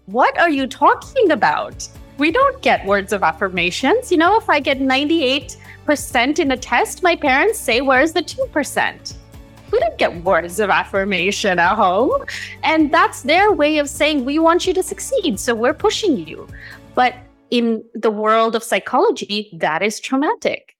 What are you talking about? We don't get words of affirmations. If I get 98% in a test, my parents say, where's the 2%? We don't get words of affirmation at home. And that's their way of saying, we want you to succeed, so we're pushing you. But in the world of psychology, that is traumatic.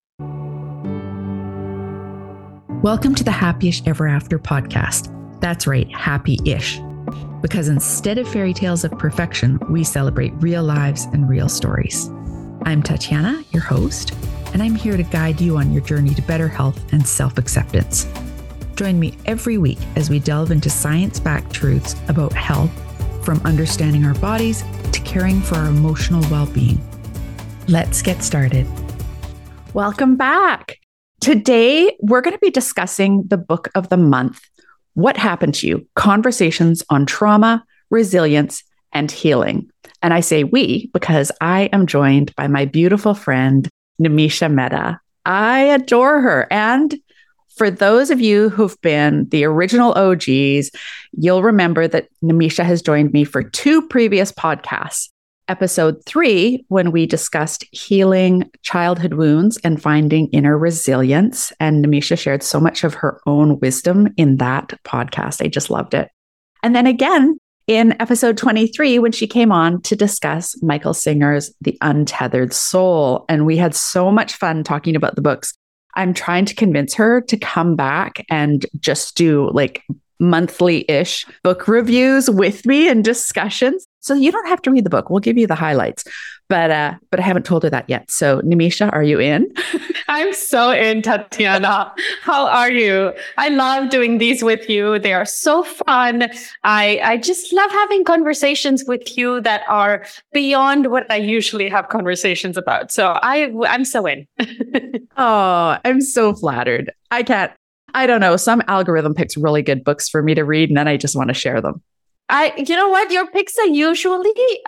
Welcome to the Happy-ish Ever After podcast. That's right, happy-ish. Because instead of fairy tales of perfection, we celebrate real lives and real stories. I'm Tatiana, your host, and I'm here to guide you on your journey to better health and self-acceptance. Join me every week as we delve into science-backed truths about health, from understanding our bodies to caring for our emotional well-being. Let's get started. Welcome back. Today, we're going to be discussing the book of the month, What Happened to You? Conversations on Trauma, Resilience, and Healing. And I say we because I am joined by my beautiful friend, Nimisha Mehta. I adore her. And for those of you who've been the original OGs, you'll remember that Nimisha has joined me for 2 previous podcasts. Episode 3, when we discussed healing childhood wounds and finding inner resilience. And Nimisha shared so much of her own wisdom in that podcast. I just loved it. And then again, in episode 23, when she came on to discuss Michael Singer's The Untethered Soul. And we had so much fun talking about the books. I'm trying to convince her to come back and just do like monthly-ish book reviews with me and discussions. So you don't have to read the book. We'll give you the highlights. But I haven't told her that yet. So Nimisha, are you in? I'm so in, Tatiana. How are you? I love doing these with you. They are so fun. I just love having conversations with you that are beyond what I usually have conversations about. So I'm so in. Oh, I'm so flattered. I don't know. Some algorithm picks really good books for me to read, and then I just want to share them. You know what? Your picks are usually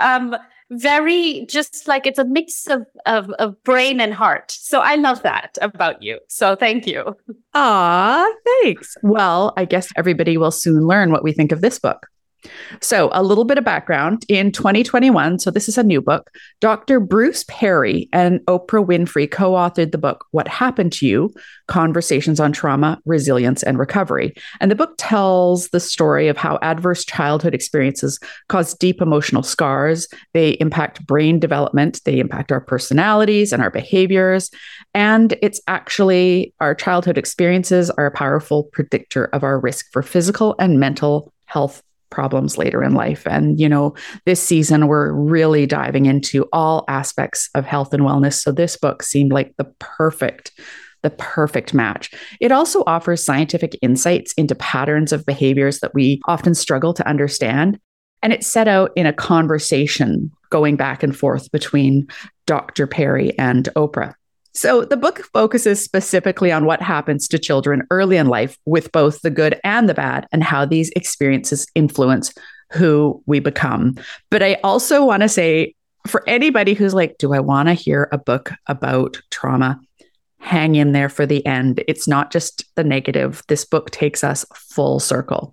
very just like it's a mix of brain and heart. So I love that about you. So thank you. Aw, thanks. Well, I guess everybody will soon learn what we think of this book. So a little bit of background. In 2021, so this is a new book, Dr. Bruce Perry and Oprah Winfrey co-authored the book, What Happened to You? Conversations on Trauma, Resilience, and Recovery. And the book tells the story of how adverse childhood experiences cause deep emotional scars. They impact brain development. They impact our personalities and our behaviors. And it's actually our childhood experiences are a powerful predictor of our risk for physical and mental health problems later in life. And, this season, we're really diving into all aspects of health and wellness. So this book seemed like the perfect match. It also offers scientific insights into patterns of behaviors that we often struggle to understand. And it's set out in a conversation going back and forth between Dr. Perry and Oprah. So the book focuses specifically on what happens to children early in life with both the good and the bad and how these experiences influence who we become. But I also want to say, for anybody who's like, do I want to hear a book about trauma? Hang in there for the end. It's not just the negative. This book takes us full circle.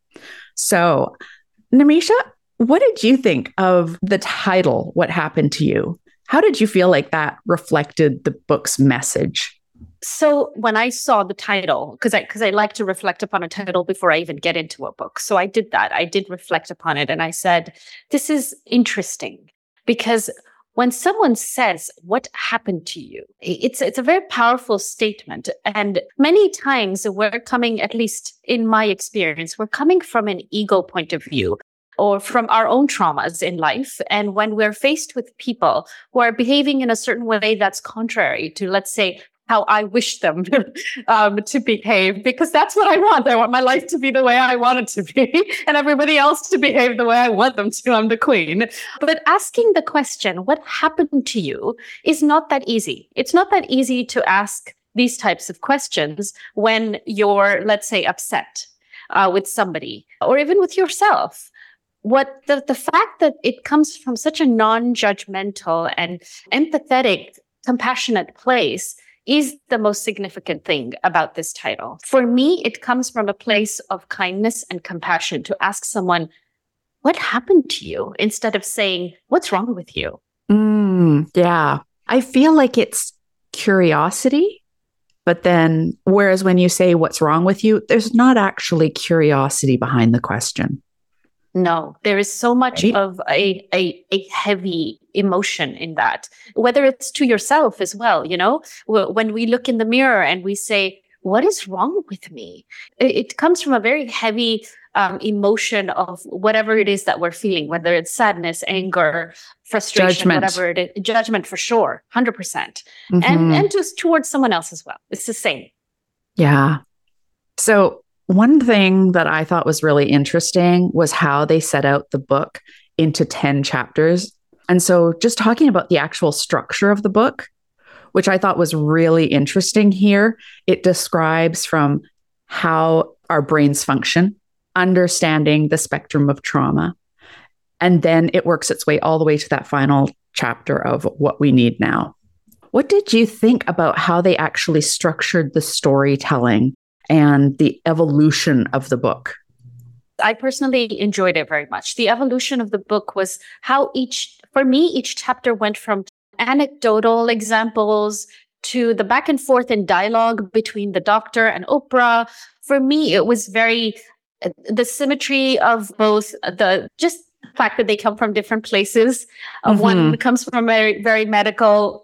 So, Nimisha, what did you think of the title, What Happened to You? How did you feel like that reflected the book's message? So when I saw the title, because I like to reflect upon a title before I even get into a book. So I did that. I did reflect upon it. And I said, this is interesting because when someone says, what happened to you? It's a very powerful statement. And many times we're coming, at least in my experience, we're coming from an ego point of view, or from our own traumas in life. And when we're faced with people who are behaving in a certain way that's contrary to, let's say, how I wish them to behave, because that's what I want. I want my life to be the way I want it to be, and everybody else to behave the way I want them to. I'm the queen. But asking the question, what happened to you, is not that easy. It's not that easy to ask these types of questions when you're, let's say, upset with somebody, or even with yourself. What the fact that it comes from such a non-judgmental and empathetic, compassionate place is the most significant thing about this title. For me, it comes from a place of kindness and compassion to ask someone, what happened to you, instead of saying, what's wrong with you? Yeah. I feel like it's curiosity, but then whereas when you say what's wrong with you, there's not actually curiosity behind the question. No, there is so much of a heavy emotion in that, whether it's to yourself as well. When we look in the mirror and we say, what is wrong with me? It comes from a very heavy emotion of whatever it is that we're feeling, whether it's sadness, anger, frustration, Judgment. Whatever it is. Judgment for sure, 100%. And just towards someone else as well. It's the same. Yeah. So one thing that I thought was really interesting was how they set out the book into 10 chapters. And so just talking about the actual structure of the book, which I thought was really interesting here, it describes from how our brains function, understanding the spectrum of trauma, and then it works its way all the way to that final chapter of what we need now. What did you think about how they actually structured the storytelling and the evolution of the book? I personally enjoyed it very much. The evolution of the book was how for me, each chapter went from anecdotal examples to the back and forth in dialogue between the doctor and Oprah. For me, it was the symmetry of both just the fact that they come from different places. One comes from a very medical,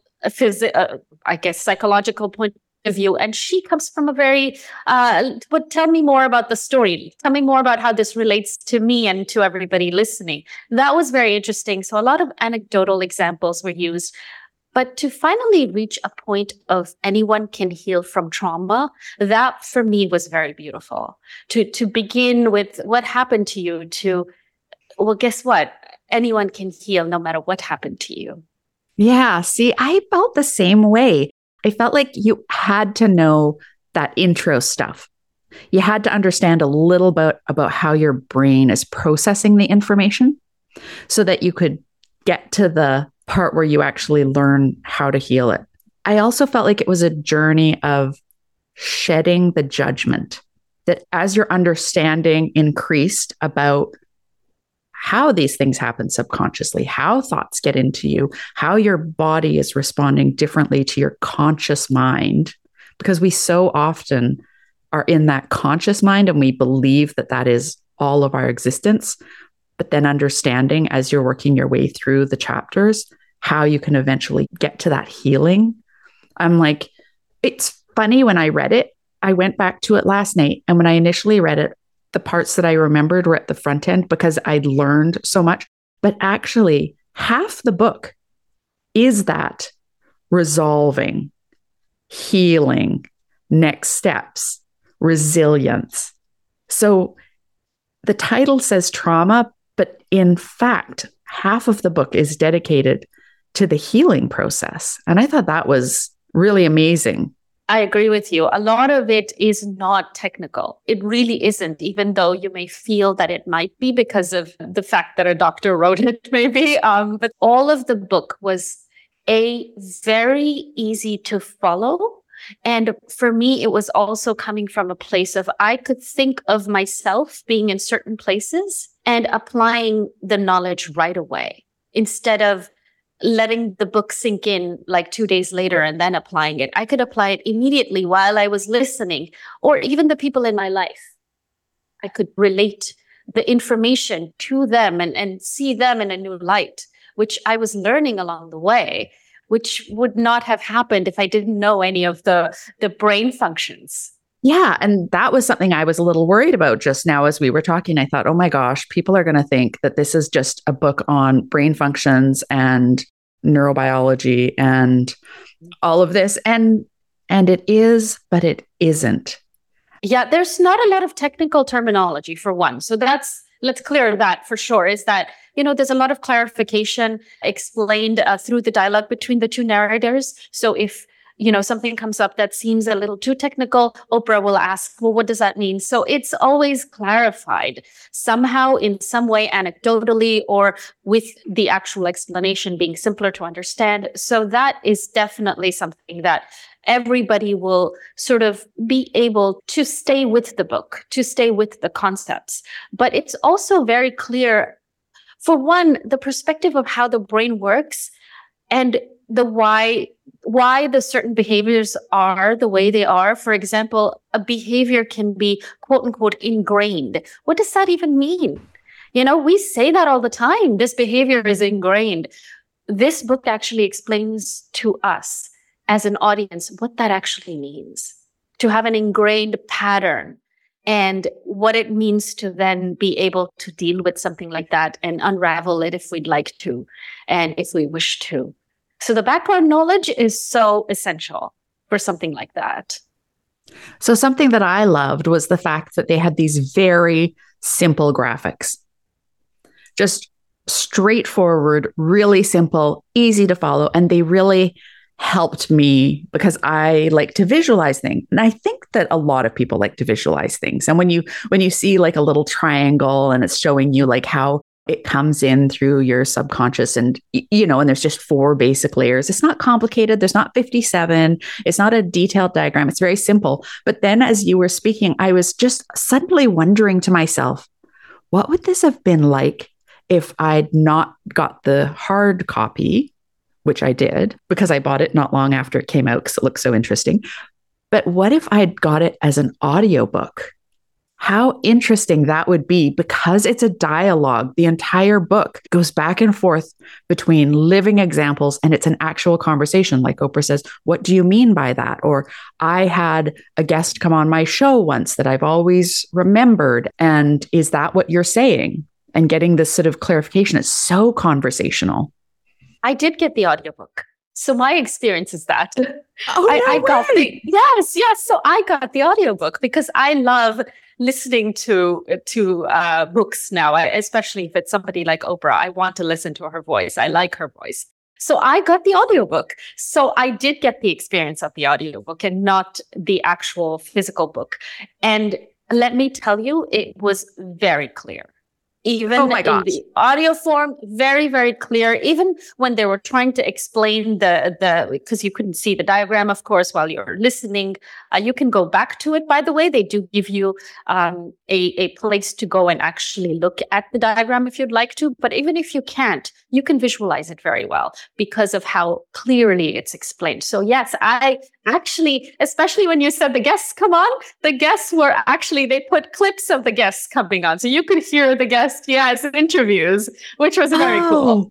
I guess, psychological point of view, and she comes from a very, but tell me more about the story. Tell me more about how this relates to me and to everybody listening. That was very interesting. So a lot of anecdotal examples were used. But to finally reach a point of anyone can heal from trauma, that for me was very beautiful. To begin with what happened to you well, guess what? Anyone can heal no matter what happened to you. Yeah. See, I felt the same way. I felt like you had to know that intro stuff. You had to understand a little bit about how your brain is processing the information so that you could get to the part where you actually learn how to heal it. I also felt like it was a journey of shedding the judgment, that as your understanding increased about how these things happen subconsciously, how thoughts get into you, how your body is responding differently to your conscious mind, because we so often are in that conscious mind and we believe that that is all of our existence. But then understanding as you're working your way through the chapters, how you can eventually get to that healing. I'm like, it's funny when I read it, I went back to it last night. And when I initially read it, the parts that I remembered were at the front end because I'd learned so much. But actually, half the book is that resolving, healing, next steps, resilience. So the title says trauma, but in fact, half of the book is dedicated to the healing process. And I thought that was really amazing. I agree with you. A lot of it is not technical. It really isn't, even though you may feel that it might be because of the fact that a doctor wrote it, maybe. But all of the book was very easy to follow. And for me, it was also coming from a place of I could think of myself being in certain places and applying the knowledge right away instead of letting the book sink in like 2 days later and then applying it. I could apply it immediately while I was listening, or even the people in my life. I could relate the information to them and see them in a new light, which I was learning along the way, which would not have happened if I didn't know any of the brain functions. Yeah. And that was something I was a little worried about just now as we were talking. I thought, oh my gosh, people are going to think that this is just a book on brain functions and neurobiology and all of this. And it is, but it isn't. Yeah, there's not a lot of technical terminology for one. So let's clear that for sure, is that, there's a lot of clarification explained through the dialogue between the two narrators. So if something comes up that seems a little too technical, Oprah will ask, well, what does that mean? So it's always clarified somehow in some way, anecdotally, or with the actual explanation being simpler to understand. So that is definitely something that everybody will sort of be able to stay with the book, to stay with the concepts. But it's also very clear For one, the perspective of how the brain works and the why the certain behaviors are the way they are. For example, a behavior can be quote unquote ingrained. What does that even mean? We say that all the time. This behavior is ingrained. This book actually explains to us as an audience what that actually means, to have an ingrained pattern and what it means to then be able to deal with something like that and unravel it if we'd like to and if we wish to. So the background knowledge is so essential for something like that. So something that I loved was the fact that they had these very simple graphics. Just straightforward, really simple, easy to follow. And they really helped me because I like to visualize things. And I think that a lot of people like to visualize things. And when you see like a little triangle and it's showing you like how it comes in through your subconscious and, and there's just 4 basic layers. It's not complicated. There's not 57. It's not a detailed diagram. It's very simple. But then as you were speaking, I was just suddenly wondering to myself, what would this have been like if I'd not got the hard copy, which I did because I bought it not long after it came out because it looked so interesting. But what if I'd got it as an audiobook? How interesting that would be because it's a dialogue. The entire book goes back and forth between living examples and it's an actual conversation. Like Oprah says, what do you mean by that? Or I had a guest come on my show once that I've always remembered. And is that what you're saying? And getting this sort of clarification is so conversational. I did get the audiobook. So my experience is that I got yes. So I got the audiobook because I love listening to books now, especially if it's somebody like Oprah. I want to listen to her voice. I like her voice. So I got the audiobook. So I did get the experience of the audiobook and not the actual physical book. And let me tell you, it was very clear. Even in the audio form, very, very clear. Even when they were trying to explain because you couldn't see the diagram, of course, while you're listening, you can go back to it. By the way, they do give you a place to go and actually look at the diagram if you'd like to. But even if you can't, you can visualize it very well because of how clearly it's explained. So yes, I actually, especially when you said the guests come on, the guests were actually, they put clips of the guests coming on. So you could hear the guests, in interviews, which was very cool.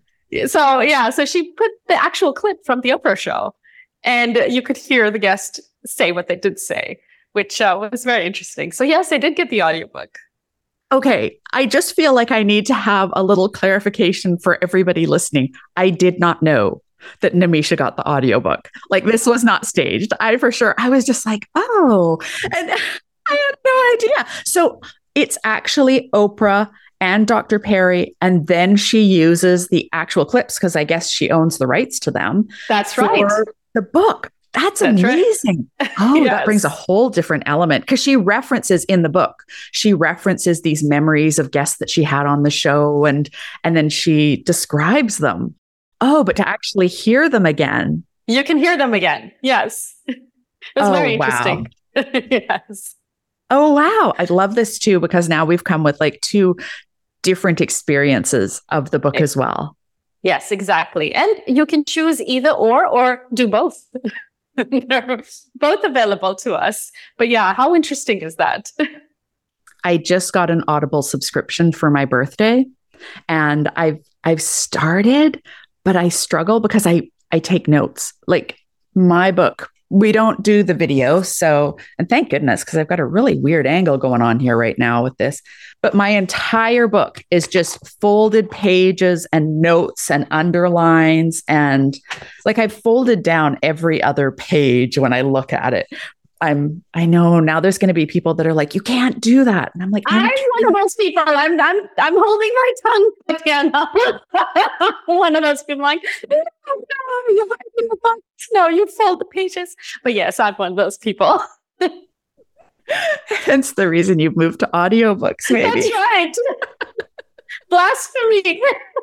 So she put the actual clip from the Oprah show and you could hear the guest say what they did say, which was very interesting. So yes, I did get the audiobook. Okay. I just feel like I need to have a little clarification for everybody listening. I did not know that Nimisha got the audiobook. Like this was not staged. I was just like, oh, and I had no idea. So it's actually Oprah and Dr. Perry, and then she uses the actual clips because I guess she owns the rights to them. That's right. For the book. That's amazing. Right. Oh, yes. That brings a whole different element because she references in the book. She references these memories of guests that she had on the show and then she describes them. Oh, but to actually hear them again. You can hear them again. Yes. It was very interesting. Wow. Yes. Oh, wow. I love this too, because now we've come with like 2 different experiences of the book as well. Yes, exactly. And you can choose either or do both. They're both available to us. But yeah, how interesting is that? I just got an Audible subscription for my birthday and I've started, but I struggle because I take notes. Like my book, we don't do the video. So, and thank goodness, because I've got a really weird angle going on here right now with this. But my entire book is just folded pages and notes and underlines. And like I've folded down every other page when I look at it. I know now there's going to be people that are like, you can't do that. And I'm like, I'm one of those people. I'm holding my tongue again. One of those people like, no, you fold the pages. But yes, I'm one of those people. Hence the reason you've moved to audiobooks, maybe. That's right. Blasphemy.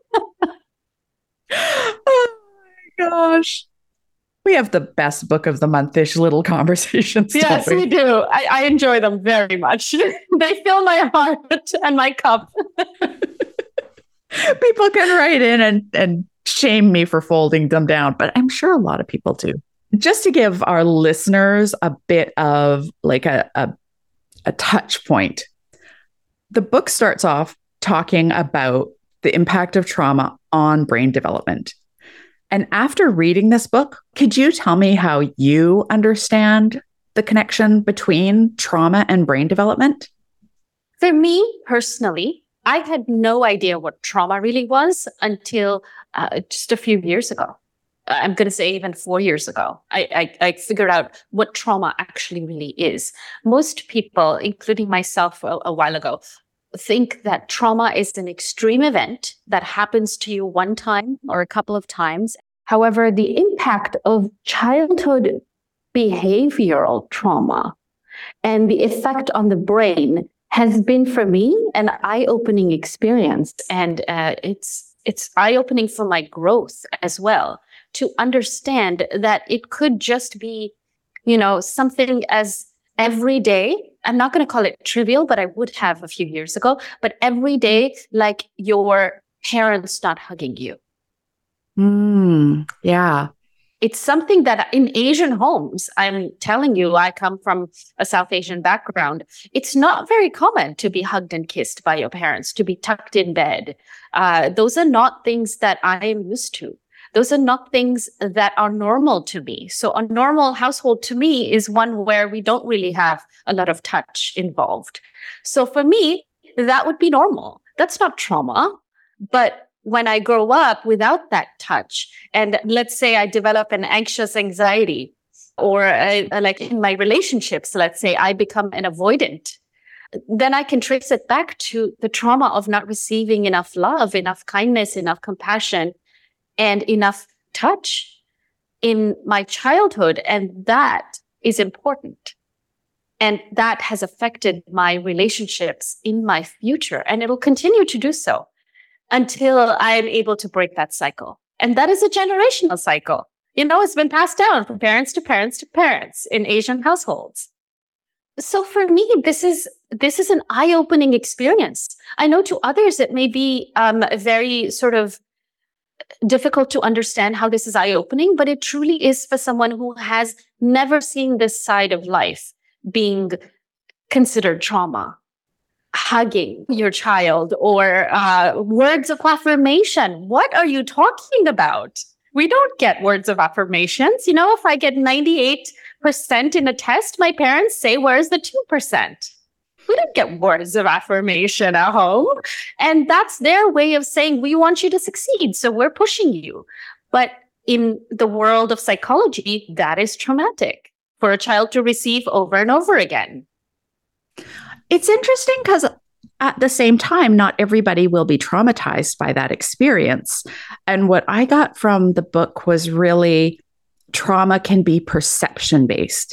Oh my gosh. We have the best book of the month-ish little conversations. Yes, we do. I enjoy them very much. They fill my heart and my cup. People can write in and shame me for folding them down, but I'm sure a lot of people do. Just to give our listeners a bit of like a touch point, the book starts off talking about the impact of trauma on brain development. And after reading this book, could you tell me how you understand the connection between trauma and brain development? For me personally, I had no idea what trauma really was until just a few years ago. I'm going to say even 4 years ago, I figured out what trauma actually really is. Most people, including myself a while ago, think that trauma is an extreme event that happens to you one time or a couple of times. However, the impact of childhood behavioral trauma and the effect on the brain has been for me an eye-opening experience. And it's eye-opening for my growth as well, to understand that it could just be, something as everyday. I'm not going to call it trivial, but I would have a few years ago, but every day, like your parents not hugging you. Yeah. It's something that in Asian homes, I'm telling you, I come from a South Asian background. It's not very common to be hugged and kissed by your parents, to be tucked in bed. Those are not things that I am used to. Those are not things that are normal to me. So a normal household to me is one where we don't really have a lot of touch involved. So for me, that would be normal. That's not trauma. But when I grow up without that touch, and let's say I develop an anxious anxiety, or like in my relationships, let's say I become an avoidant, then I can trace it back to the trauma of not receiving enough love, enough kindness, enough compassion, and enough touch in my childhood. And that is important. And that has affected my relationships in my future. And it'll continue to do so until I'm able to break that cycle. And that is a generational cycle. It's been passed down from parents to parents to parents in Asian households. So for me, this is an eye-opening experience. I know to others it may be very sort of difficult to understand how this is eye-opening, but it truly is for someone who has never seen this side of life being considered trauma. Hugging your child or words of affirmation. What are you talking about? We don't get words of affirmations. If I get 98% in a test, my parents say, where's the 2%? We don't get words of affirmation at home. And that's their way of saying, we want you to succeed, so we're pushing you. But in the world of psychology, that is traumatic for a child to receive over and over again. It's interesting because at the same time, not everybody will be traumatized by that experience. And what I got from the book was really trauma can be perception-based.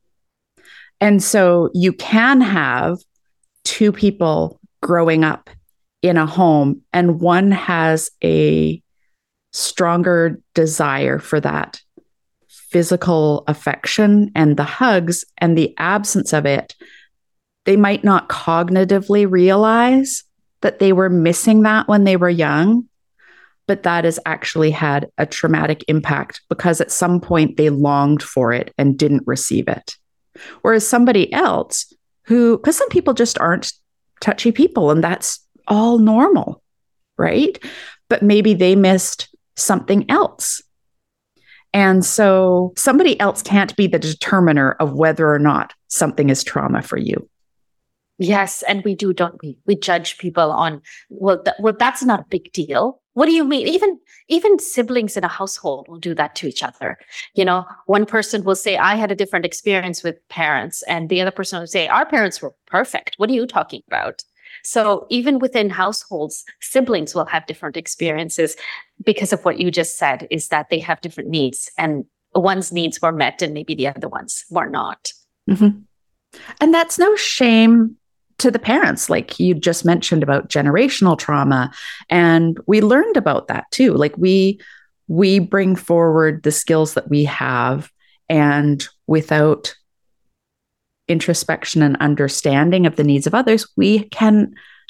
And so you can have two people growing up in a home, and one has a stronger desire for that physical affection and the hugs, and the absence of it. They might not cognitively realize that they were missing that when they were young, but that has actually had a traumatic impact because at some point they longed for it and didn't receive it. Whereas somebody else because some people just aren't touchy people and that's all normal, right? But maybe they missed something else. And so somebody else can't be the determiner of whether or not something is trauma for you. Yes, and we do, don't we? We judge people on, that's not a big deal. What do you mean? Even siblings in a household will do that to each other. One person will say, I had a different experience with parents, and the other person will say, our parents were perfect. What are you talking about? So even within households, siblings will have different experiences because of what you just said, is that they have different needs, and one's needs were met and maybe the other ones were not. Mm-hmm. And that's no shame to the parents, like you just mentioned about generational trauma. And we learned about that too. Like we bring forward the skills that we have, and without introspection and understanding of the needs of others, we can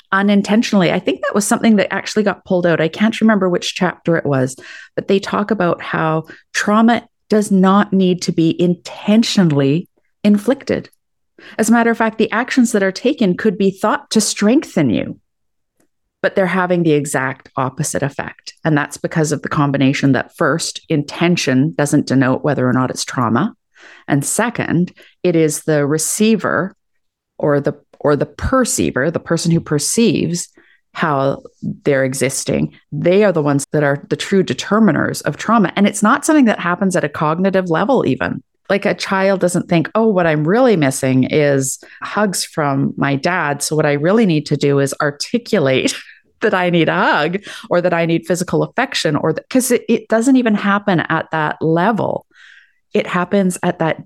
unintentionally. I think that was something that actually got pulled out. I can't remember which chapter it was, but they talk about how trauma does not need to be intentionally inflicted. As a matter of fact, the actions that are taken could be thought to strengthen you, but they're having the exact opposite effect. And that's because of the combination that first, intention doesn't denote whether or not it's trauma. And second, it is the receiver or the perceiver, the person who perceives how they're existing. They are the ones that are the true determiners of trauma. And it's not something that happens at a cognitive level even. Like a child doesn't think, oh, what I'm really missing is hugs from my dad. So what I really need to do is articulate that I need a hug or that I need physical affection, or because it doesn't even happen at that level. It happens at that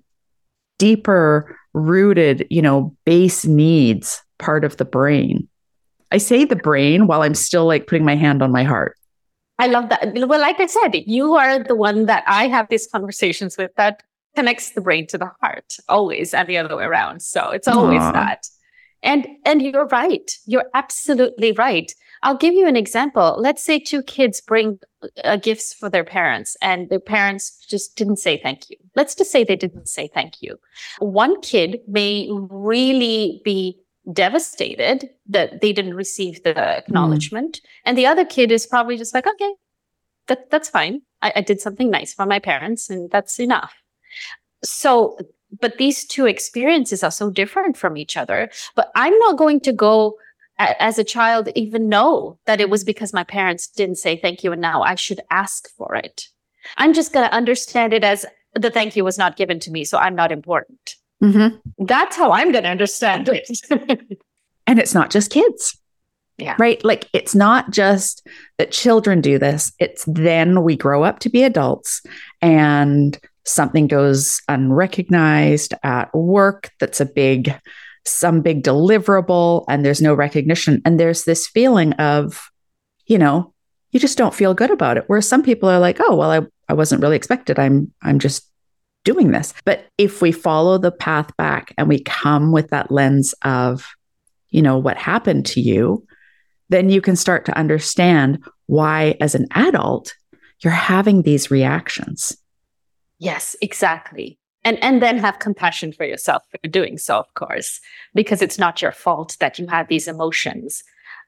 deeper rooted, base needs part of the brain. I say the brain while I'm still like putting my hand on my heart. I love that. Well, like I said, you are the one that I have these conversations with that connects the brain to the heart always, and the other way around. So it's always that. And you're right. You're absolutely right. I'll give you an example. Let's say two kids bring gifts for their parents and their parents just didn't say thank you. Let's just say they didn't say thank you. One kid may really be devastated that they didn't receive the acknowledgement. And the other kid is probably just like, okay, that's fine. I did something nice for my parents and that's enough. So, but these two experiences are so different from each other. But I'm not going to go as a child even know that it was because my parents didn't say thank you and now I should ask for it. I'm just going to understand it as the thank you was not given to me, so I'm not important. Mm-hmm. That's how I'm going to understand it. And it's not just kids. Yeah. Right? Like it's not just that children do this. It's then we grow up to be adults and something goes unrecognized at work that's some big deliverable and there's no recognition. And there's this feeling of, you just don't feel good about it. Whereas some people are like, oh, well, I wasn't really expected. I'm just doing this. But if we follow the path back and we come with that lens of, what happened to you, then you can start to understand why as an adult, you're having these reactions. Yes, exactly. And then have compassion for yourself for doing so, of course, because it's not your fault that you have these emotions.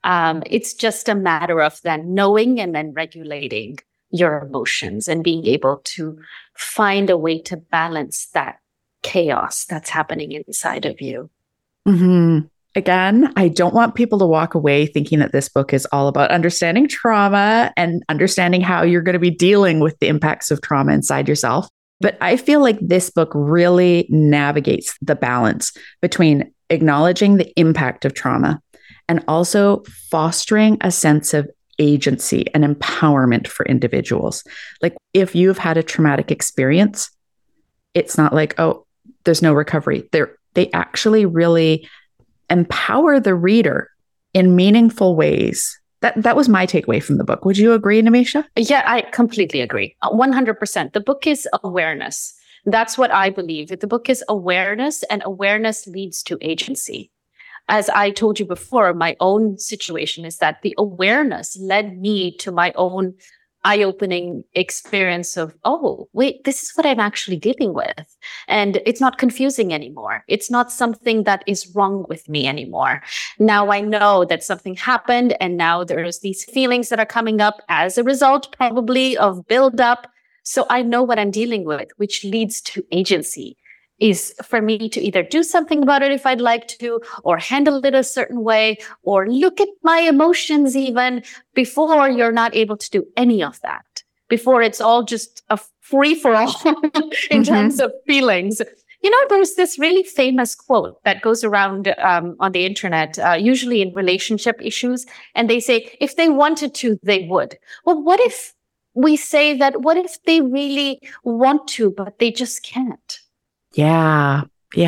It's just a matter of then knowing and then regulating your emotions and being able to find a way to balance that chaos that's happening inside of you. Mm-hmm. Again, I don't want people to walk away thinking that this book is all about understanding trauma and understanding how you're going to be dealing with the impacts of trauma inside yourself. But I feel like this book really navigates the balance between acknowledging the impact of trauma and also fostering a sense of agency and empowerment for individuals. Like if you've had a traumatic experience, it's not like, oh, there's no recovery. They actually really empower the reader in meaningful ways. That was my takeaway from the book. Would you agree, Nimisha? Yeah, I completely agree. 100%. The book is awareness. That's what I believe. The book is awareness, and awareness leads to agency. As I told you before, my own situation is that the awareness led me to my own eye-opening experience of, oh, wait, this is what I'm actually dealing with. And it's not confusing anymore. It's not something that is wrong with me anymore. Now I know that something happened, and now there's these feelings that are coming up as a result, probably, of buildup. So I know what I'm dealing with, which leads to agency. Is for me to either do something about it if I'd like to, or handle it a certain way, or look at my emotions even before you're not able to do any of that. Before it's all just a free-for-all in terms of feelings. There's this really famous quote that goes around on the internet, usually in relationship issues. And they say, if they wanted to, they would. Well, what if we say that, what if they really want to, but they just can't? Yeah.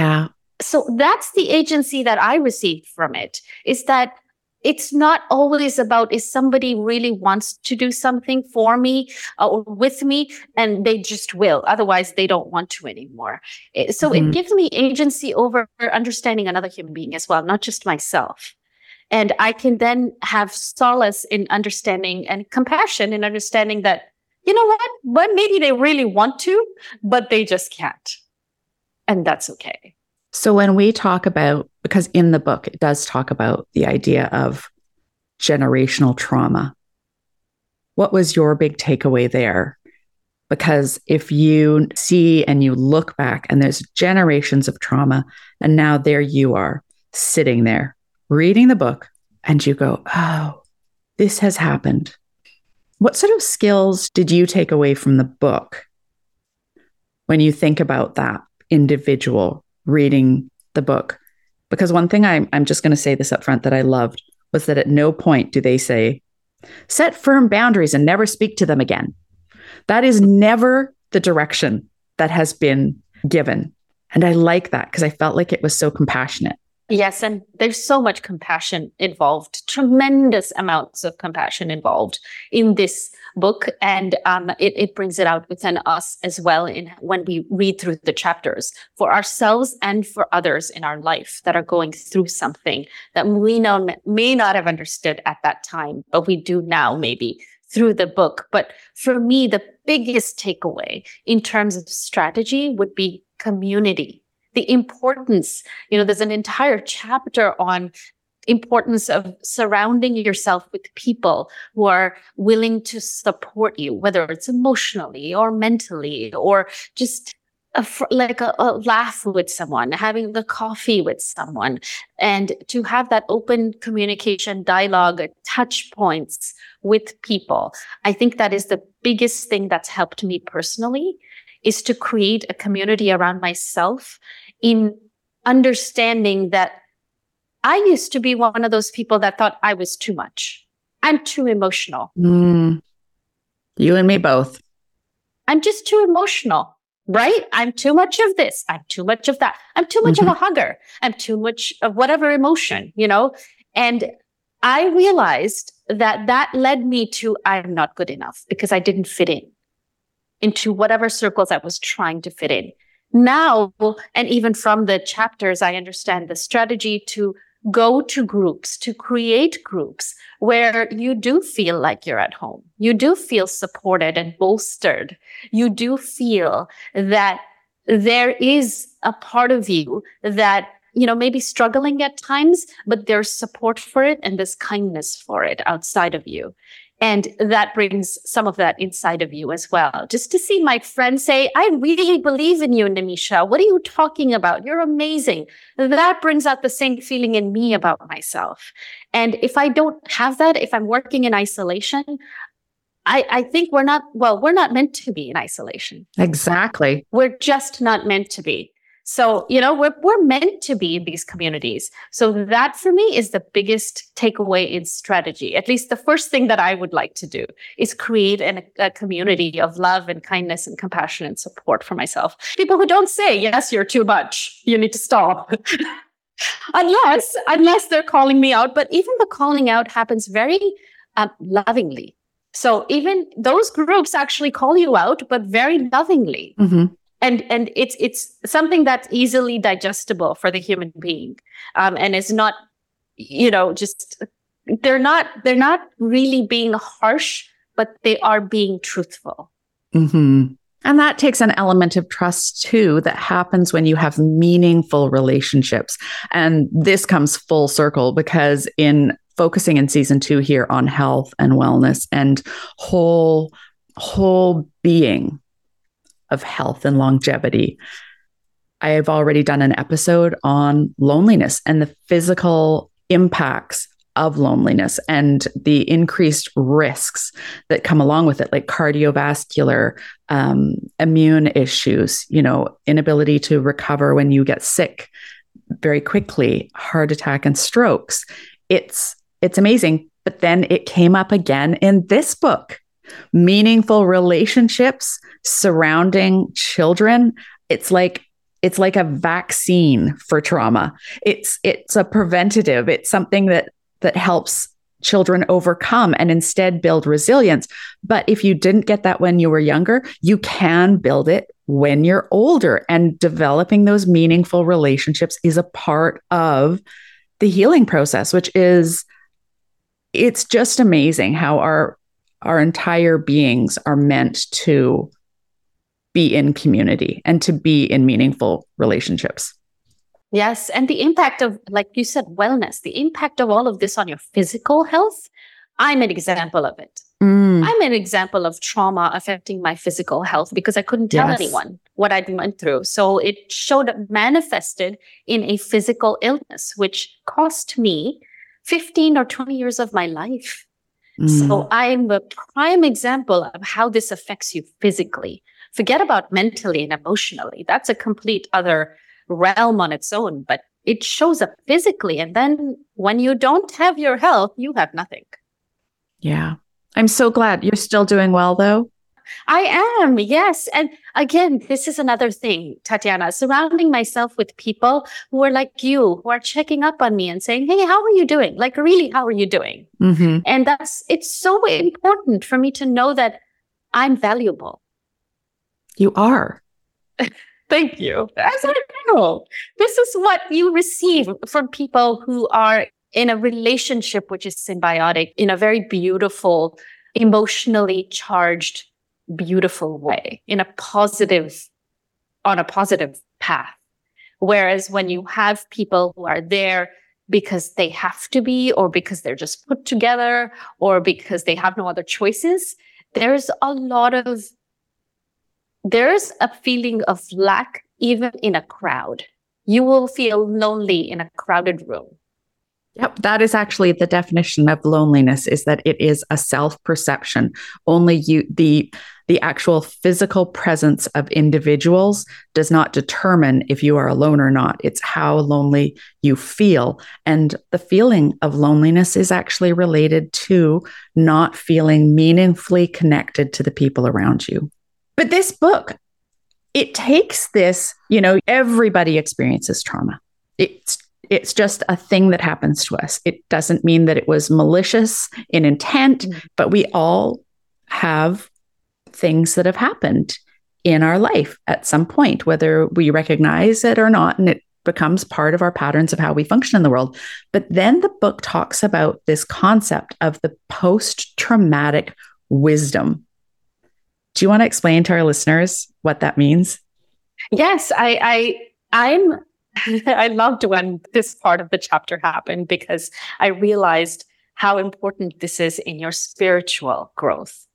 So that's the agency that I received from it, is that it's not always about if somebody really wants to do something for me or with me, and they just will. Otherwise, they don't want to anymore. So it gives me agency over understanding another human being as well, not just myself. And I can then have solace in understanding and compassion in understanding that, you know what? Well, maybe they really want to, but they just can't. And that's okay. So when we talk about, because in the book, it does talk about the idea of generational trauma. What was your big takeaway there? Because if you see and you look back and there's generations of trauma, and now there you are sitting there reading the book and you go, oh, this has happened. What sort of skills did you take away from the book when you think about that individual reading the book? Because one thing I'm just going to say this up front that I loved was that at no point do they say, set firm boundaries and never speak to them again. That is never the direction that has been given. And I like that because I felt like it was so compassionate. Yes, and there's so much compassion involved, tremendous amounts of compassion involved in this book. And it brings it out within us as well when we read through the chapters for ourselves and for others in our life that are going through something that we may not have understood at that time, but we do now maybe through the book. But for me, the biggest takeaway in terms of strategy would be community. The importance, there's an entire chapter on importance of surrounding yourself with people who are willing to support you, whether it's emotionally or mentally, or just a laugh with someone, having the coffee with someone, and to have that open communication, dialogue, touch points with people. I think that is the biggest thing that's helped me personally, is to create a community around myself in understanding that I used to be one of those people that thought I was too much. I'm too emotional. You and me both. I'm just too emotional, right? I'm too much of this. I'm too much of that. I'm too much of a hugger. I'm too much of whatever emotion, And I realized that led me to, I'm not good enough because I didn't fit into whatever circles I was trying to fit in. Now, and even from the chapters, I understand the strategy to go to groups, to create groups where you do feel like you're at home. You do feel supported and bolstered. You do feel that there is a part of you that, maybe struggling at times, but there's support for it and there's kindness for it outside of you. And that brings some of that inside of you as well. Just to see my friend say, I really believe in you, Nimisha. What are you talking about? You're amazing. That brings out the same feeling in me about myself. And if I don't have that, if I'm working in isolation, I think we're not meant to be in isolation. Exactly. We're just not meant to be. So, we're meant to be in these communities. So that for me is the biggest takeaway in strategy. At least the first thing that I would like to do is create a community of love and kindness and compassion and support for myself. People who don't say, yes, you're too much. You need to stop. unless they're calling me out. But even the calling out happens very lovingly. So even those groups actually call you out, but very lovingly. Mm-hmm. And it's something that's easily digestible for the human being, and is not, they're not really being harsh, but they are being truthful. Mm-hmm. And that takes an element of trust too, that happens when you have meaningful relationships. And this comes full circle because in focusing in season 2 here on health and wellness and whole being of health and longevity, I have already done an episode on loneliness and the physical impacts of loneliness and the increased risks that come along with it, like cardiovascular, immune issues, inability to recover when you get sick very quickly, heart attack and strokes. It's amazing. But then it came up again in this book. Meaningful relationships surrounding children. It's like a vaccine for trauma. It's a preventative. It's something that helps children overcome and instead build resilience. But if you didn't get that when you were younger, you can build it when you're older. And developing those meaningful relationships is a part of the healing process, which is, it's just amazing how our entire beings are meant to be in community and to be in meaningful relationships. Yes. And the impact of, like you said, wellness, the impact of all of this on your physical health, I'm an example of it. I'm an example of trauma affecting my physical health because I couldn't tell anyone what I'd went through. So it showed up manifested in a physical illness, which cost me 15 or 20 years of my life. So I'm a prime example of how this affects you physically. Forget about mentally and emotionally. That's a complete other realm on its own, but it shows up physically. And then when you don't have your health, you have nothing. Yeah. I'm so glad you're still doing well, though. I am, yes. And again, this is another thing, Tatiana, surrounding myself with people who are like you, who are checking up on me and saying, hey, how are you doing? Like, really, how are you doing? And it's so important for me to know that I'm valuable. You are. Thank you. As I know, this is what you receive from people who are in a relationship which is symbiotic, in a very beautiful, emotionally charged, beautiful way, on a positive path. Whereas when you have people who are there because they have to be, or because they're just put together, or because they have no other choices, there's a feeling of lack even in a crowd. You will feel lonely in a crowded room. Yep, that is actually the definition of loneliness, is that it is a self-perception. Only the actual physical presence of individuals does not determine if you are alone or not. It's how lonely you feel. And the feeling of loneliness is actually related to not feeling meaningfully connected to the people around you. But this book, it takes this, everybody experiences trauma. It's just a thing that happens to us. It doesn't mean that it was malicious in intent, but we all have things that have happened in our life at some point, whether we recognize it or not, and it becomes part of our patterns of how we function in the world. But then the book talks about this concept of the post-traumatic wisdom. Do you want to explain to our listeners what that means? Yes, I'm I loved when this part of the chapter happened, because I realized how important this is in your spiritual growth.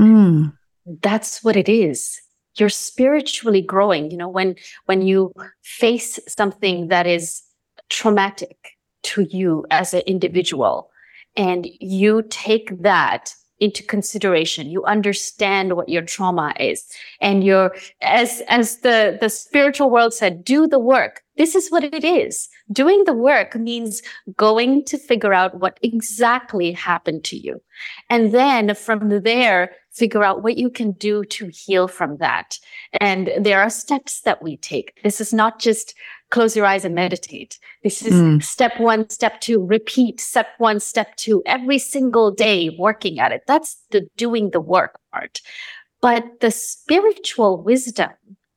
That's what it is. You're spiritually growing. When you face something that is traumatic to you as an individual, and you take that into consideration, you understand what your trauma is, and you're, as the spiritual world said, do the work. This is what it is. Doing the work means going to figure out what exactly happened to you. And then from there, figure out what you can do to heal from that. And there are steps that we take. This is not just close your eyes and meditate. This is step 1, step 2, repeat, step 1, step 2, every single day working at it. That's the doing the work part. But the spiritual wisdom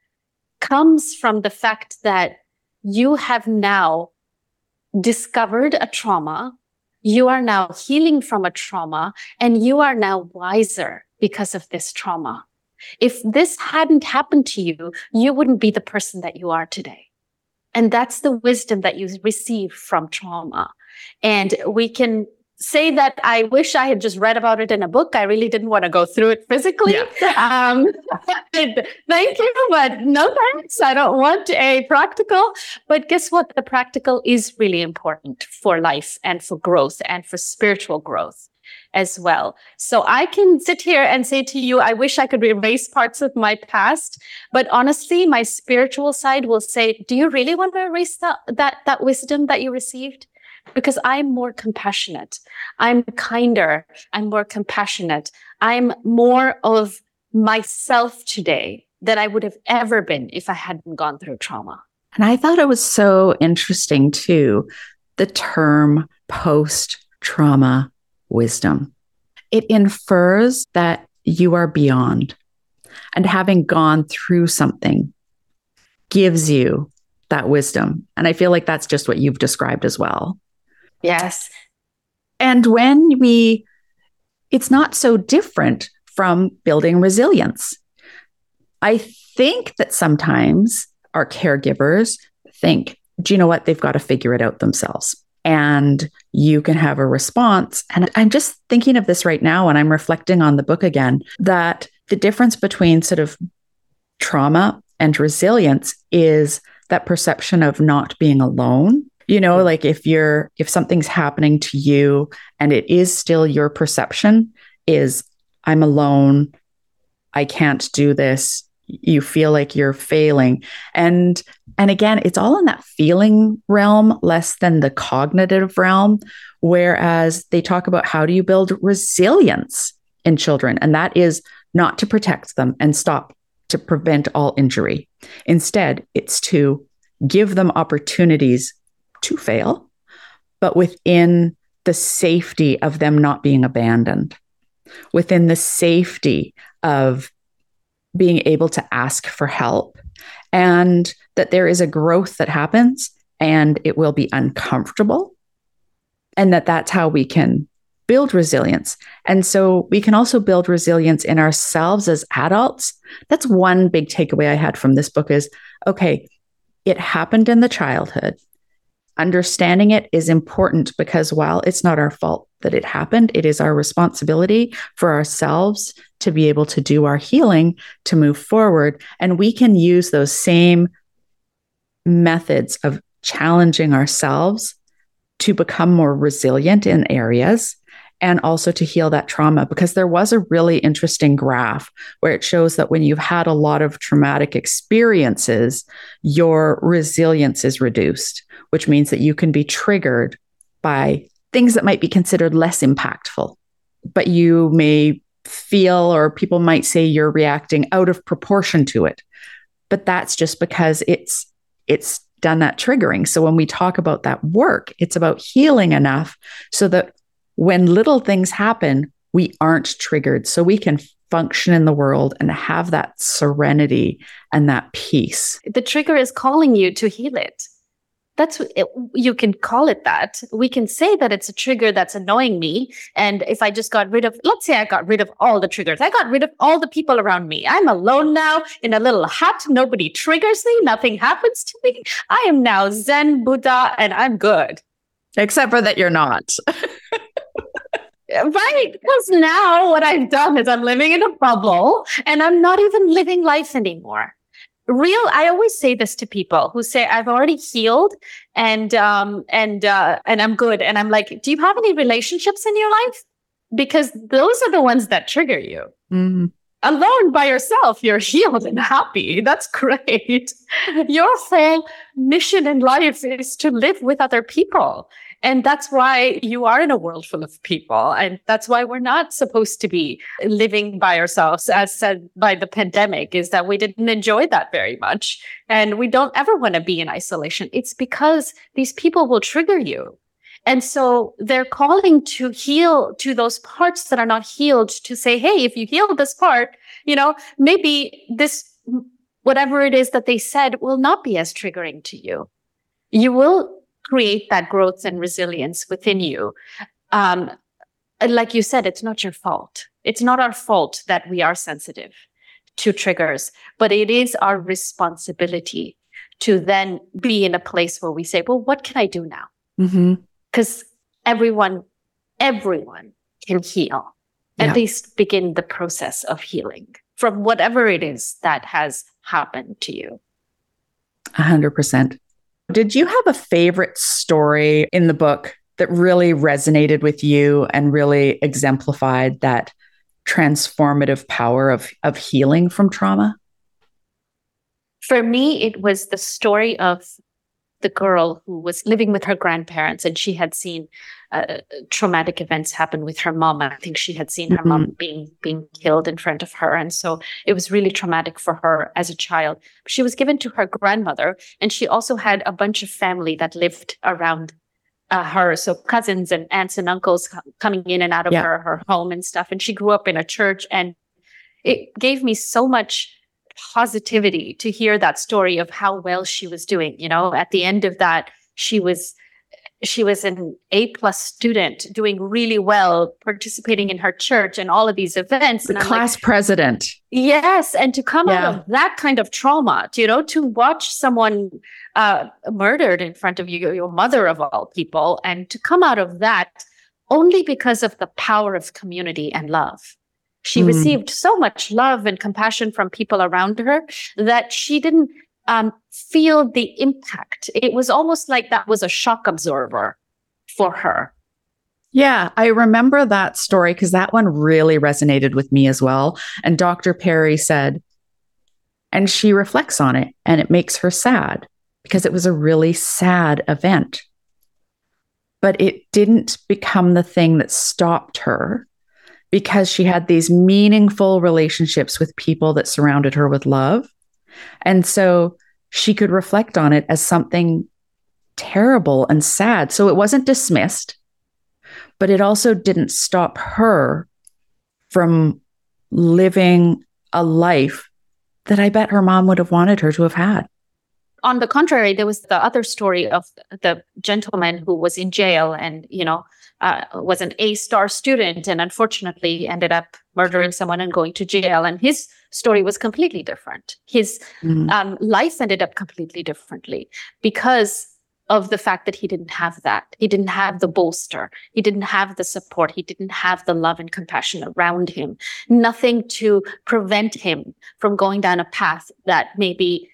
comes from the fact that you have now discovered a trauma, you are now healing from a trauma, and you are now wiser because of this trauma. If this hadn't happened to you, you wouldn't be the person that you are today. And that's the wisdom that you receive from trauma. And we can say that I wish I had just read about it in a book. I really didn't want to go through it physically. Yeah. Thank you, but no thanks. I don't want a practical. But guess what? The practical is really important for life and for growth and for spiritual growth as well. So I can sit here and say to you, I wish I could erase parts of my past. But honestly, my spiritual side will say, do you really want to erase that wisdom that you received? Because I'm more compassionate. I'm kinder. I'm more compassionate. I'm more of myself today than I would have ever been if I hadn't gone through trauma. And I thought it was so interesting too, the term post-trauma wisdom. It infers that you are beyond, and having gone through something gives you that wisdom. And I feel like that's just what you've described as well. Yes. And it's not so different from building resilience. I think that sometimes our caregivers think, do you know what? They've got to figure it out themselves. And you can have a response. And I'm just thinking of this right now when I'm reflecting on the book again, that the difference between sort of trauma and resilience is that perception of not being alone. You know, like if something's happening to you and it is still your perception is, I'm alone, I can't do this, you feel like you're failing. And again, it's all in that feeling realm, less than the cognitive realm. Whereas they talk about how do you build resilience in children? And that is not to protect them and stop to prevent all injury. Instead, it's to give them opportunities to fail, but within the safety of them not being abandoned, within the safety of being able to ask for help, and that there is a growth that happens and it will be uncomfortable, and that's how we can build resilience. And so we can also build resilience in ourselves as adults. That's one big takeaway I had from this book is, okay, it happened in the childhood. Understanding it is important because while it's not our fault that it happened, it is our responsibility for ourselves to be able to do our healing, to move forward. And we can use those same methods of challenging ourselves to become more resilient in areas and also to heal that trauma. Because there was a really interesting graph where it shows that when you've had a lot of traumatic experiences, your resilience is reduced, which means that you can be triggered by things that might be considered less impactful, but you may feel, or people might say you're reacting out of proportion to it. But that's just because it's done that triggering. So when we talk about that work, it's about healing enough so that when little things happen, we aren't triggered. So we can function in the world and have that serenity and that peace. The trigger is calling you to heal it. You can call it that. We can say that it's a trigger that's annoying me. And if I just let's say I got rid of all the triggers. I got rid of all the people around me. I'm alone now in a little hut. Nobody triggers me. Nothing happens to me. I am now Zen Buddha and I'm good. Except for that you're not. Right. Because now what I've done is I'm living in a bubble and I'm not even living life anymore. I always say this to people who say, I've already healed and I'm good. And I'm like, do you have any relationships in your life? Because those are the ones that trigger you. Mm-hmm. Alone by yourself, you're healed and happy. That's great. Your whole mission in life is to live with other people. And that's why you are in a world full of people. And that's why we're not supposed to be living by ourselves, as said by the pandemic, is that we didn't enjoy that very much. And we don't ever want to be in isolation. It's because these people will trigger you. And so they're calling to heal to those parts that are not healed, to say, hey, if you heal this part, maybe this, whatever it is that they said, will not be as triggering to you. You will create that growth and resilience within you. Like you said, it's not your fault. It's not our fault that we are sensitive to triggers, but it is our responsibility to then be in a place where we say, well, what can I do now? Because everyone can heal, at least begin the process of healing from whatever it is that has happened to you. 100%. Did you have a favorite story in the book that really resonated with you and really exemplified that transformative power of healing from trauma? For me, it was the story of the girl who was living with her grandparents, and she had seen traumatic events happen with her mom. I think she had seen her mom being killed in front of her. And so it was really traumatic for her as a child. She was given to her grandmother, and she also had a bunch of family that lived around her. So cousins and aunts and uncles coming in and out of her home and stuff. And she grew up in a church, and it gave me so much positivity to hear that story of how well she was doing. At the end of that, she was she was an A+ student, doing really well, participating in her church and all of these events. The class president. Yes. And to come out of that kind of trauma, to watch someone murdered in front of you, your mother of all people, and to come out of that only because of the power of community and love. She received so much love and compassion from people around her that she didn't feel the impact. It was almost like that was a shock absorber for her. Yeah, I remember that story because that one really resonated with me as well. And Dr. Perry said, and she reflects on it and it makes her sad because it was a really sad event. But it didn't become the thing that stopped her because she had these meaningful relationships with people that surrounded her with love. And so she could reflect on it as something terrible and sad. So it wasn't dismissed, but it also didn't stop her from living a life that I bet her mom would have wanted her to have had. On the contrary, there was the other story of the gentleman who was in jail and, was an A* student and unfortunately ended up murdering someone and going to jail. And his story was completely different. His life ended up completely differently because of the fact that he didn't have that. He didn't have the bolster. He didn't have the support. He didn't have the love and compassion around him. Nothing to prevent him from going down a path that maybe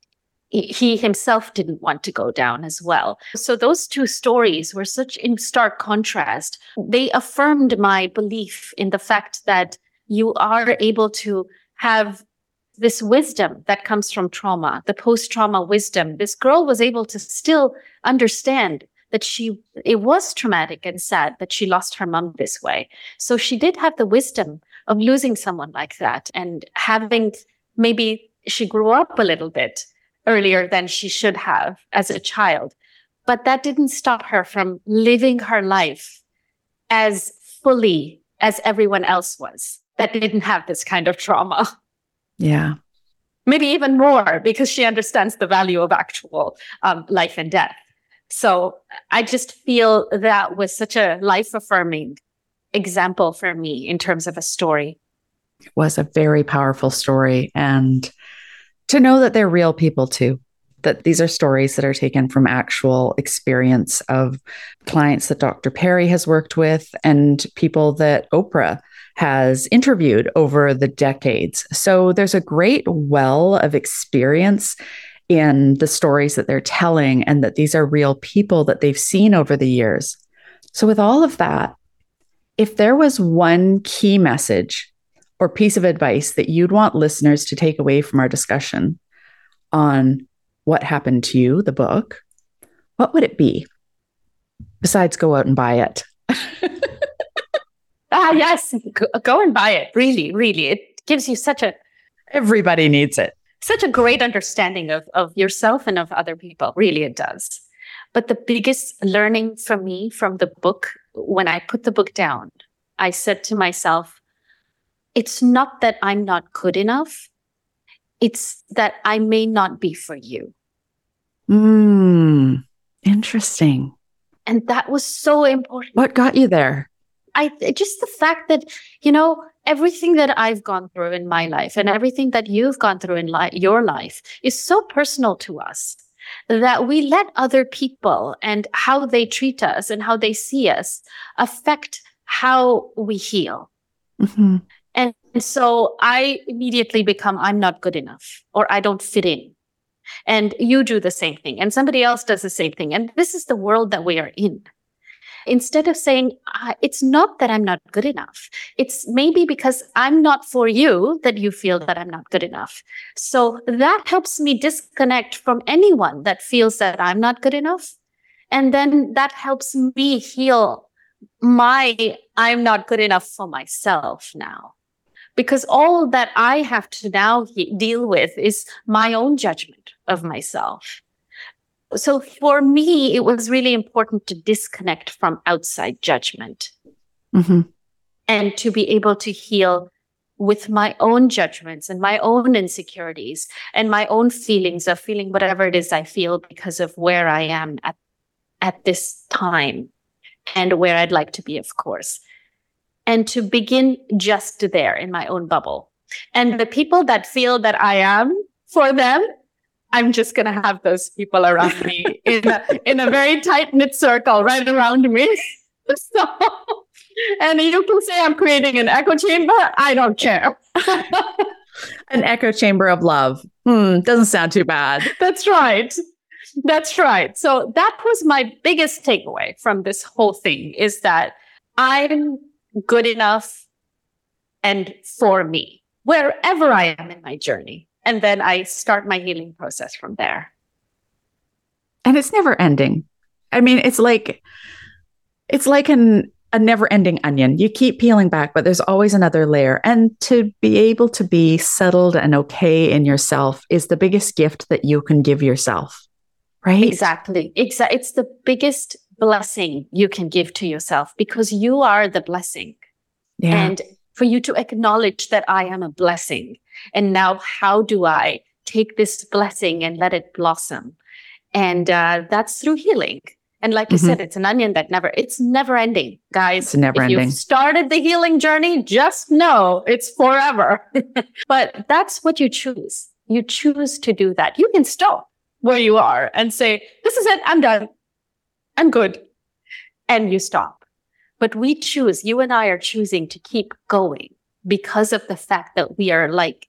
he himself didn't want to go down as well. So those two stories were such in stark contrast. They affirmed my belief in the fact that you are able to have this wisdom that comes from trauma, the post-trauma wisdom. This girl was able to still understand that it was traumatic and sad that she lost her mom this way. So she did have the wisdom of losing someone like that and maybe she grew up a little bit earlier than she should have as a child. But that didn't stop her from living her life as fully as everyone else was that didn't have this kind of trauma. Yeah. Maybe even more because she understands the value of actual life and death. So I just feel that was such a life-affirming example for me in terms of a story. It was a very powerful story. And to know that they're real people too, that these are stories that are taken from actual experience of clients that Dr. Perry has worked with and people that Oprah has interviewed over the decades. So there's a great well of experience in the stories that they're telling and that these are real people that they've seen over the years. So with all of that, if there was one key message or piece of advice that you'd want listeners to take away from our discussion on What Happened to You, the book, what would it be? Besides go out and buy it. Yes, go and buy it. Really, really. It gives you everybody needs it. Such a great understanding of yourself and of other people. Really, it does. But the biggest learning for me from the book, when I put the book down, I said to myself, it's not that I'm not good enough. It's that I may not be for you. Interesting. And that was so important. What got you there? Just the fact that, everything that I've gone through in my life and everything that you've gone through in your life is so personal to us that we let other people and how they treat us and how they see us affect how we heal. Mm-hmm. And so I immediately become, I'm not good enough or I don't fit in. And you do the same thing and somebody else does the same thing. And this is the world that we are in. Instead of saying, it's not that I'm not good enough. It's maybe because I'm not for you that you feel that I'm not good enough. So that helps me disconnect from anyone that feels that I'm not good enough. And then that helps me heal I'm not good enough for myself now. Because all that I have to now deal with is my own judgment of myself. So for me, it was really important to disconnect from outside judgment and to be able to heal with my own judgments and my own insecurities and my own feelings of feeling whatever it is I feel because of where I am at this time and where I'd like to be, of course. And to begin just there in my own bubble. And the people that feel that I am for them, I'm just going to have those people around me in a very tight-knit circle right around me. So, and you can say I'm creating an echo chamber. I don't care. An echo chamber of love. Doesn't sound too bad. That's right. That's right. So that was my biggest takeaway from this whole thing, is that I'm good enough and for me, wherever I am in my journey. And then I start my healing process from there. And it's never ending. I mean, it's like a never ending onion. You keep peeling back, but there's always another layer. And to be able to be settled and okay in yourself is the biggest gift that you can give yourself, right? Exactly. It's the biggest blessing you can give to yourself, because you are the blessing. Yeah. And for you to acknowledge that I am a blessing. And now how do I take this blessing and let it blossom? And that's through healing. And like you said, it's an onion that it's never ending, guys. It's never ending. If you've started the healing journey, just know it's forever. But that's what you choose. You choose to do that. You can stop where you are and say, this is it. I'm done. I'm good. And you stop. But we choose, you and I are choosing to keep going because of the fact that we are like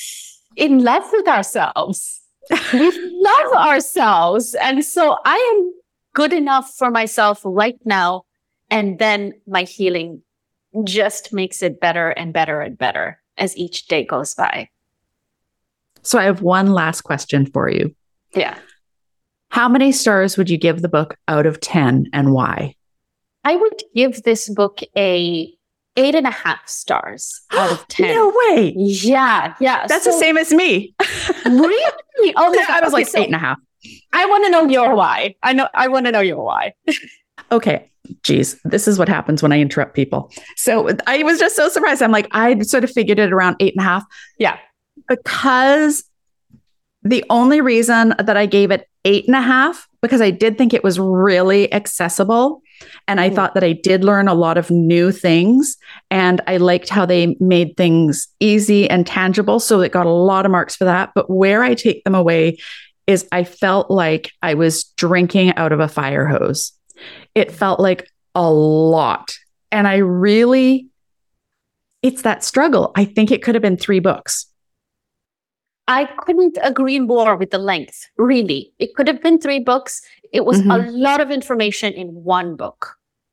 in love with ourselves. We love ourselves. And so I am good enough for myself right now. And then my healing just makes it better and better and better as each day goes by. So I have one last question for you. Yeah. How many stars would you give the book out of 10 and why? I would give this book a 8.5 stars out of 10. No way. Yeah. That's the same as me. Really? Oh, yeah, I was like 8.5. I want to know your why. I want to know your why. Okay. Geez, this is what happens when I interrupt people. So I was just so surprised. I'm like, I sort of figured it around 8.5. Yeah. Because the only reason that I gave it 8.5, because I did think it was really accessible. And I thought that I did learn a lot of new things. And I liked how they made things easy and tangible. So it got a lot of marks for that. But where I take them away is I felt like I was drinking out of a fire hose. It felt like a lot. And it's that struggle. I think it could have been 3 books. I couldn't agree more with the length, really. It could have been 3 books. It was a lot of information in one book.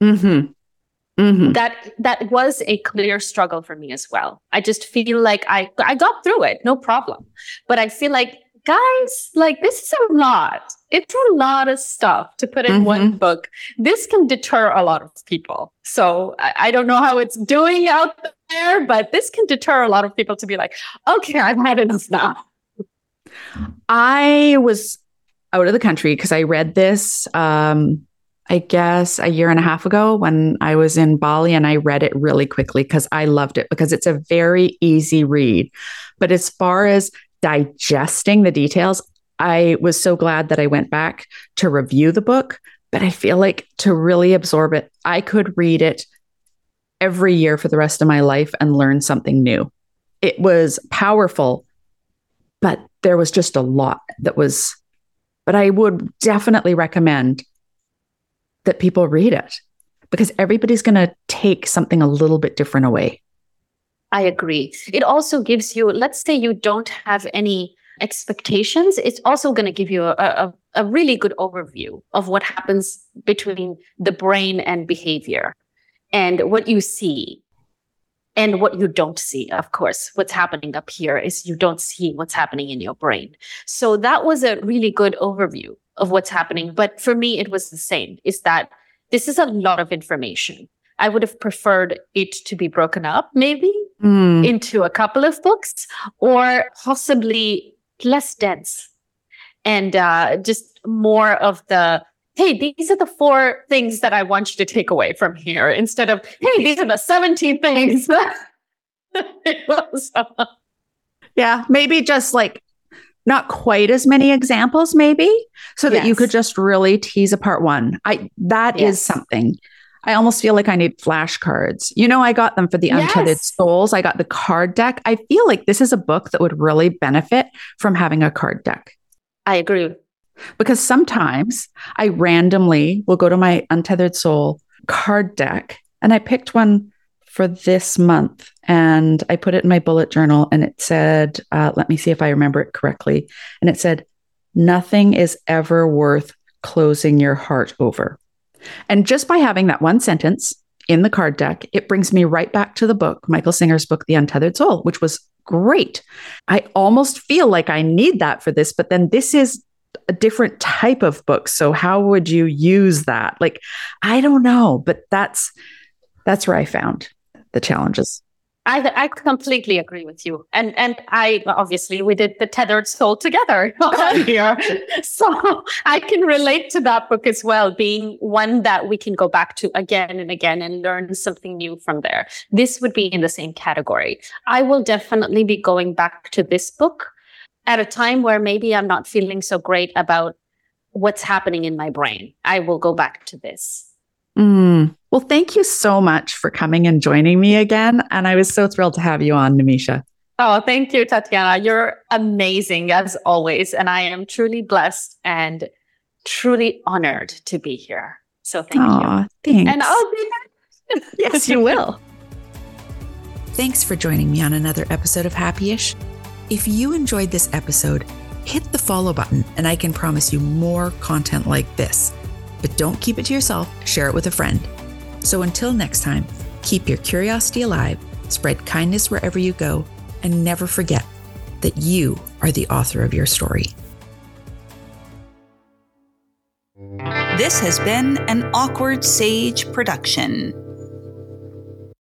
That was a clear struggle for me as well. I just feel like I got through it, no problem. But I feel like, guys, like this is a lot. It's a lot of stuff to put in one book. This can deter a lot of people. So I don't know how it's doing out there, but this can deter a lot of people to be like, okay, I've had enough now. I was out of the country because I read this, I guess a year and a half ago when I was in Bali, and I read it really quickly because I loved it because it's a very easy read. But as far as digesting the details, I was so glad that I went back to review the book. But I feel like to really absorb it, I could read it every year for the rest of my life and learn something new. It was powerful, but there was just a lot but I would definitely recommend that people read it because everybody's going to take something a little bit different away. I agree. It also gives you, let's say you don't have any expectations, it's also going to give you a really good overview of what happens between the brain and behavior and what you see and what you don't see. Of course, what's happening up here is you don't see what's happening in your brain. So that was a really good overview of what's happening. But for me, it was the same, is that this is a lot of information. I would have preferred it to be broken up maybe into a couple of books, or possibly less dense and just more of the, hey, these are the 4 things that I want you to take away from here, instead of, hey, these are the 17 things. Yeah, maybe just like not quite as many examples, maybe, so that you Yes. could just really tease apart one. That Yes. is something. I almost feel like I need flashcards. I got them for the Untethered Yes. Souls. I got the card deck. I feel like this is a book that would really benefit from having a card deck. I agree. Because sometimes I randomly will go to my Untethered Soul card deck, and I picked one for this month and I put it in my bullet journal, and it said, let me see if I remember it correctly. And it said, nothing is ever worth closing your heart over. And just by having that one sentence in the card deck, it brings me right back to the book, Michael Singer's book, The Untethered Soul, which was great. I almost feel like I need that for this, but then this is a different type of book. So how would you use that? Like, I don't know, but that's where I found the challenges. I completely agree with you. And I obviously we did the Tethered Soul together here. So I can relate to that book as well, being one that we can go back to again and again and learn something new from there. This would be in the same category. I will definitely be going back to this book at a time where maybe I'm not feeling so great about what's happening in my brain. I will go back to this. Well, thank you so much for coming and joining me again. And I was so thrilled to have you on, Nimisha. Oh, thank you, Tatiana. You're amazing as always. And I am truly blessed and truly honored to be here. So thank you. Thanks. And I'll be back. Yes, you will. Thanks for joining me on another episode of Happy-ish. If you enjoyed this episode, hit the follow button and I can promise you more content like this. But don't keep it to yourself, share it with a friend. So until next time, keep your curiosity alive, spread kindness wherever you go, and never forget that you are the author of your story. This has been an Awkward Sage production.